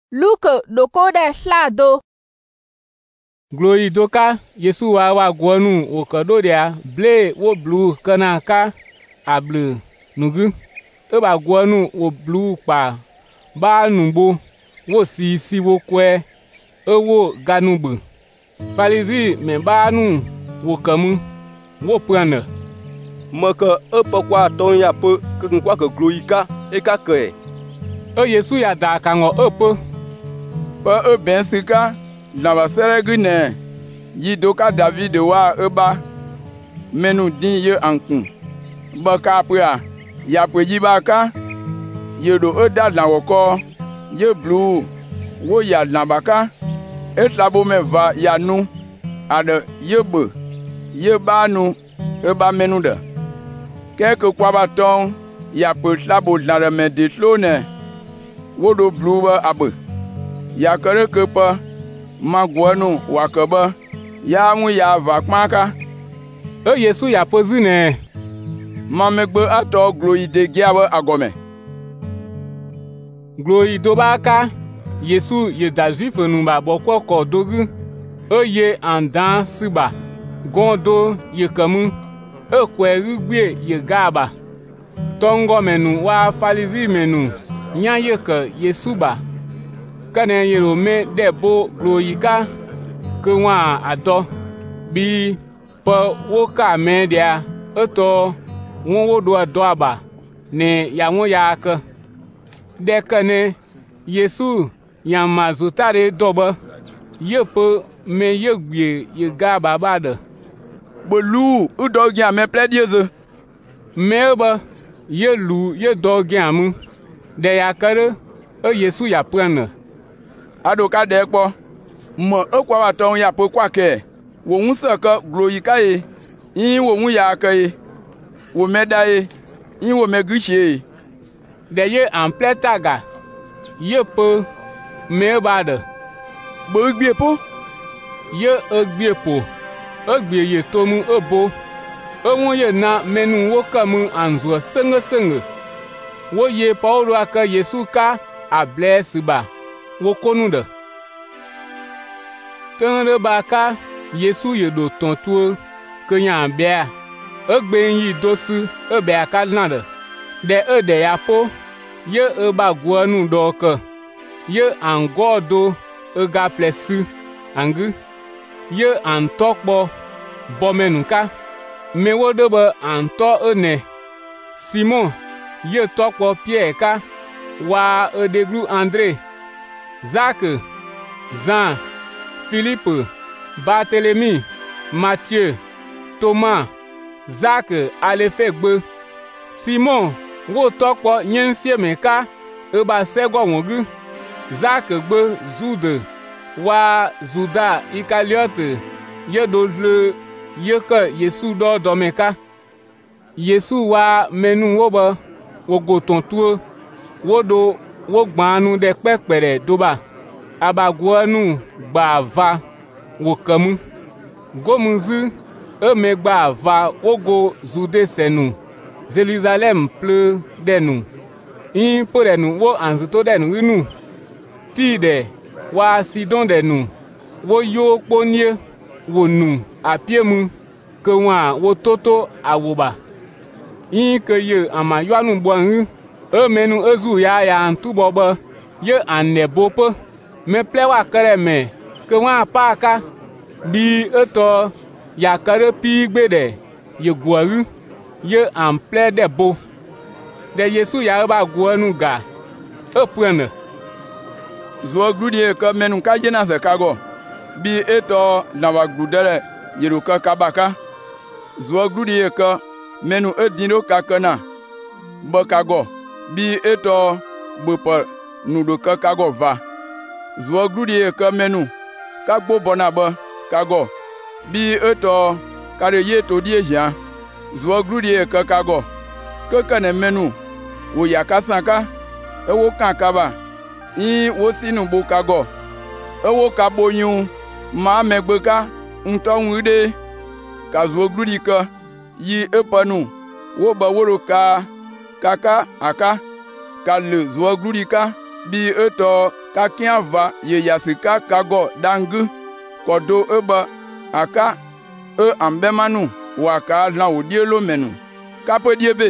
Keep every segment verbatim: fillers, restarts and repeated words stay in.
Luke dokode slado. Glory doka Yesu wa wa gwonu wokododia ble wo blue kana ka able nugu e ba gwonu wo blue pa ba numbo wo si si wo kwe e wo ganugbu Falizi me ba nu wo kamu wo prana maka e pokwa ton ya pe ke kwa ke glory ka e ka ke e Yesu ya da ka ngo e pe pa e ben sika na ba seregine yi doka David wa e ba menu din ye ankun ba ka pra ya pe yi ba ka ye do e da na woko ye blue wo ya na ba ka e trabo me va ya nu ade ye be ye ba nu e ba menu de quelque kwa ba ton ya pe trabo na de me de tlone wo do blue ba abe ya kere ke pa magwanu wakaba ya mu ya va kmaka e Yesu ya pozine mamegbe ato glory de giawe agome glory do baka Yesu ye da juif nu ba boko ko dogu e ye andan siba gondo ye kamu e kwe rugbe ye gaba tongo menu wa Falizi menu nya ye ke Yesu ba kane yero me debo gloyika ke wa ado bi po wo ka me dia eto won wo do ado aba ne ya won ya ka de kane Yesu ya mazutare doba ye po me ye gbe ye ga baba de bolu udo gya me pledieze me ba ye lu ye do gya mu de ya kare e Yesu ya prana adoka de po mo ekwa wa ton ya po kwa ke wo nse ka glory ka e yin wo mu ya ka e wo meda e yin wo megushie de ye en pletaga ye po me bade bo gbe po ye egbe po egbe ye tomu ebo ewon ye na menu wo kamu anzo senge senge wo ye Paulo aka Yesu ka a bless ba wo konu de tendre baka Yesu ye do tontu ke nya bia egbe yi dosu e be aka lande de e de ya po ye e ba gwanu do ke ye angodo e ga plesu angu ye antokpo bomenuka me wodo be anto ene Simon ye tokpo Pierre ka wa e deglu André Jacques, Jean, Philippe, Barthélemy, Matthieu, Thomas, Jacques Alefegbe, Simon, wo tokpo nyensie meka e ba sego wongu, Jacques gbe Jude, wa Juda Iscariote, ye do le ye ke Yesu do do meka. Yesu wa menu wo ba wo go tontu wo do wo gbanu de pepere doba abagwanu gba va wo kamu gomuzu e me gba va wogo Jude senu Jerusalem ple denu in porenu wo anzuto denu inu tide wa Sidon denu wo yo ponie wo nu apiemu ke wa wo toto awoba in ke ye amayanu boanu e menu ezu ya ya ntubo be ye anebope me plewa kere me ke wa paka bi eto ya kare pi gbede ye gwaru ye ample de bo de Yesu ya ba gwanu ga e prene zo grudie ka menu ka jena se kago bi eto na wa grudere yeruka kabaka zo grudie ka menu edino kakana bokago bi eto gbepo nudo ka kago va zo grudie ka menu ka gbo bona ba kago bi eto kare ye to die jan zo grudie ka kago ka kana menu wo yakasanka e wo kankaba yin wo sinu bo kago e wo kaboyun ma megbeka nto nwide ka zo grudie ka yi epanu wo ba woro ka kaka aka ka le zo grudika bi eto ka kia va ye yasika kago dangu kodo ebe aka e ambemanu waka lan odielo menu kape diebe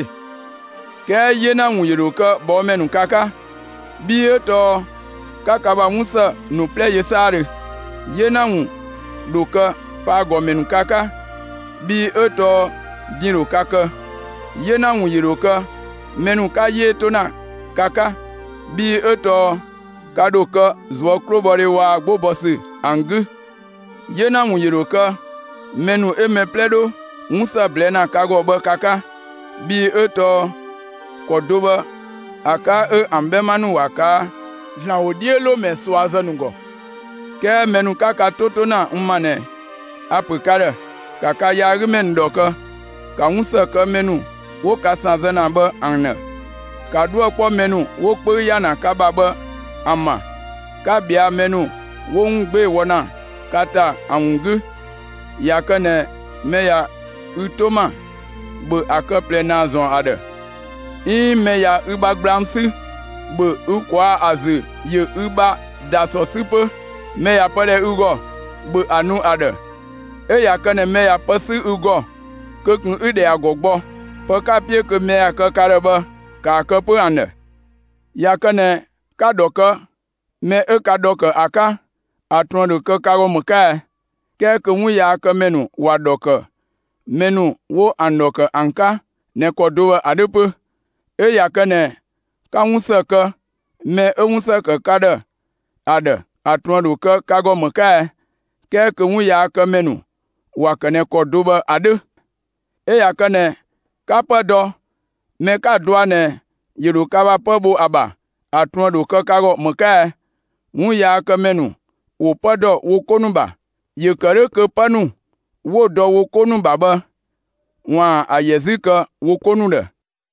ke yena nwuyero ka bo menu kaka bi eto kaka ba musa nu ple yesare yena nwu doka pa go menu kaka bi eto diro kaka yena nwuyero ka menu ka ye tona kaka bi eto kadoka zwo krobore wa gbobosi angu yena nwuyero ka menu eme pledo musa blena kago ba kaka bi eto kodoba aka e ambemanu waka la odielo meswaza nungo ke menu kaka totona umane apukare kaka yari men doka ka musa ka menu wo kasanza na ba anna ka duwa kwa menu wo kpe ya na kaba ba ama ka bia menu wo ngbe wona kata angu yakane meya utoma bu akaple na zon ade i meya uba gramsi bu ukwa azu ye uba daso sipe meya pele ugo bu anu ade e yakane meya pasi ugo kokun ude agogbo poka pie ke meya ka kareba ka ka pu ane yakane ka doka me e ka doka aka atron de ka karo muka ke ke mu ya ka menu wa doka menu wo andoka anka ne kodowa adepe e yakane ka musaka me e musaka kada ada atron de ka kago muka ke ke mu ya ka menu wa kane kodoba ade e yakane ka pado me ka doane yero ka ba pabo aba atron de ka kago muka mu ya ka menu wo pado wo konumba ye kare ke panu wo do wo konumba ba wa ayezika wo konunde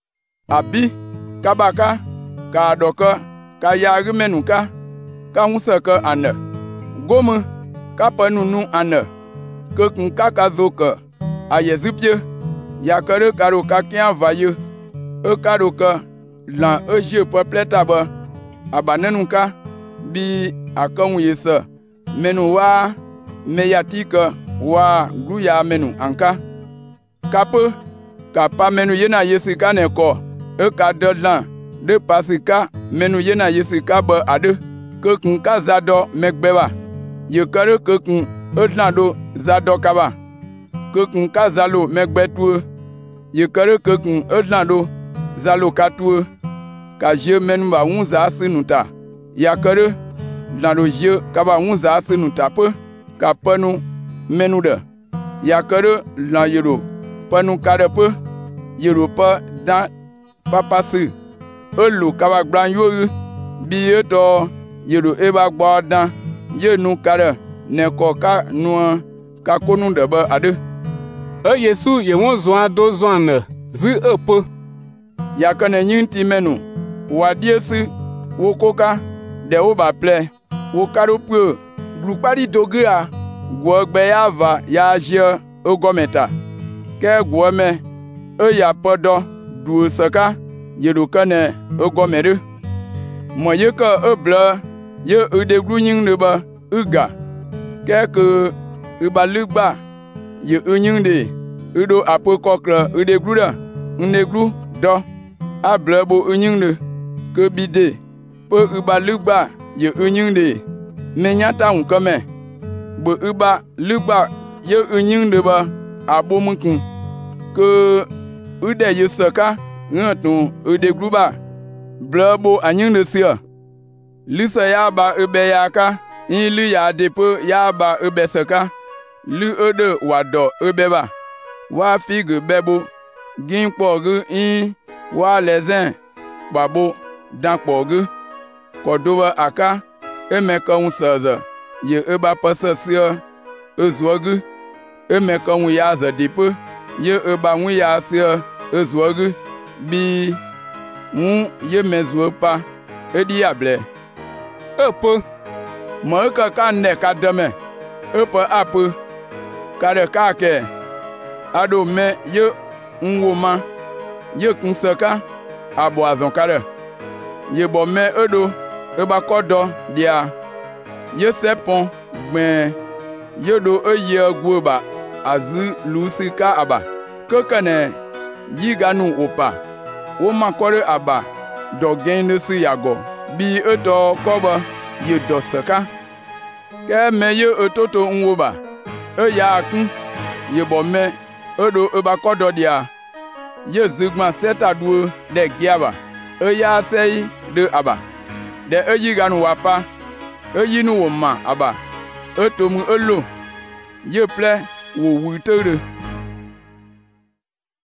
abi kabaka ka doka ka yari menuka ka musaka ane gomu ka panunu ane ke kun kaka zoka ayezipye ya kare karo ka kian vaye e karo ka lan eje popleta ba abanenuka bi akan yesa menu wa meyatika wa gruya menu anka kape kapa menu yena yesika ne ko e ka dodlan de pasika menu yena yesika ba ade ke kun ka zado megbeba ye kare ke kun odlando zado kaba ke kun ka zalo megbetu ye kare ke kun odlando zalo katu ka je menu ba unza sinuta ya kare lando je kaba unza sinuta pe ka panu menu de ya kare lan yero panu kare pe yero pa dan papasi elu kaba gbran yoru bi eto yero eba gba dan ye nu kare ne ko ka nu ka konu de ba ade e Yesu ye won zwan do zwan ne zi epe ya kane nyinti menu wa diesi wo koka de wo ba ple wo karo pu glupari dogea gwo gbe ya va ya je ogometa ke gwo me e ya podo du saka yeru kane ogomere mo ye ka e bla ye e de grunyin ne ba uga ke ke e ba lugba ye unyin de udo apokokra e de gruda nnegru do ablabo unyin ne ke bide po e ba lugba ye unyin de menyata unkome bo uba lugba ye unyin de ba abomukun ke ude yesaka ngatu ude gruba blabo anyin de sia lisa ya ba ube ya ka ilu ya depo ya ba ube saka lu ode wado ube ba wa figu bebo gin pogu in wa lezen babo dan pogu kodowa aka emeka unsaza ye eba pasasia ezwogu emeka un ya za depo ye eba un ya sia ezwogu bi un ye mezwo pa edi able epo mo ka ka ne ka deme epo apu kare ka ke ado me ye nwoma ye kunsaka abo azon kare ye bo me edo e ba ko do dia ye sepon gben ye do e ye gwo ba azu lusika aba kokane yi ganu opa wo makore aba do gen ne su yago bi e do ko ba ye do saka ke me ye ototo nwo ba e ya kun ye bo me e do e ba ko do dia ye zugma seta duo de giaba e ya sei de aba de e yi ganu wapa e yi nu wo ma aba e tomu elo ye ple wo wutere